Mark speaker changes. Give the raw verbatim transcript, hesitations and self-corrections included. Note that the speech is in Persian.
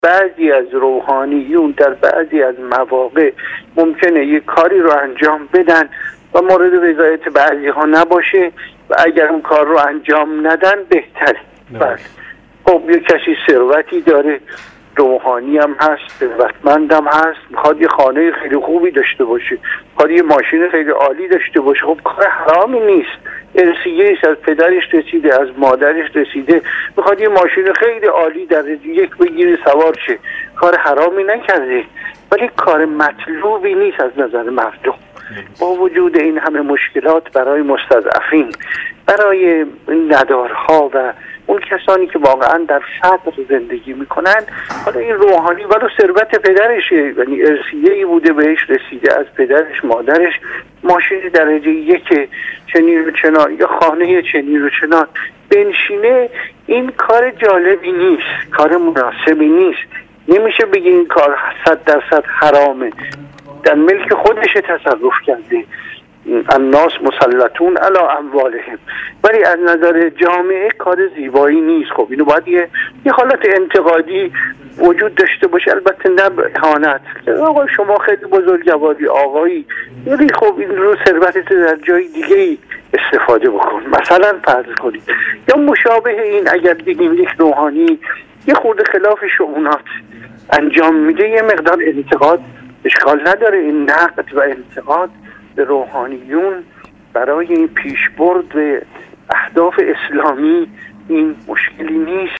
Speaker 1: بعضی از روحانیون در بعضی از مواقع ممکنه یک کاری رو انجام بدن و مورد رضایت بعضی ها نباشه و اگر اون کار رو انجام ندن بهتره. بله. خب یک کسی ثروتی داره، روحانی هم هست، ثروتمند هم هست، میخواد یه خانه خیلی خوبی داشته باشه، میخواد یه ماشین خیلی عالی داشته باشه، خب کار حرامی نیست، ارثیه است، از پدرش رسیده، از مادرش رسیده، میخواد یه ماشین خیلی عالی در یک بگیره سوار شه، کار حرامی نکرده، ولی کار مطلوبی نیست از نظر مردم. با وجود این همه مشکلات برای مستضعفین، برای ندارها و اون کسانی که واقعا در فقر زندگی میکنن، حالا این روحانی ولو ثروت پدرشه، یعنی ارثیه‌ای بوده بهش رسیده از پدرش مادرش، ماشین درجه یک چنین و چنان یا خانه چنین و چنان بنشینه، این کار جالبی نیست، کار مناسبی نیست. نمیشه بگی این کار صد درصد حرامه، در ملک خودش تصرف کرده، الناس مسلطون علی اموالهم، ولی از نظر جامعه کار زیبایی نیست. خب اینو باید یه, یه حالت انتقادی وجود داشته باشه، البته نه به اهانت. آقا شما خیلی بزرگواری آقایی، ولی خب این رو ثروتت در جای دیگه ای استفاده بکن، مثلا فرض کنید. یا مشابه این اگر دیدیم یک روحانی یه خورده خلاف شؤونات انجام میده، یه مقدار انتقاد اشکال نداره. این نقد و انتقاد به روحانیون برای این پیشبرد به اهداف اسلامی این مشکلی نیست.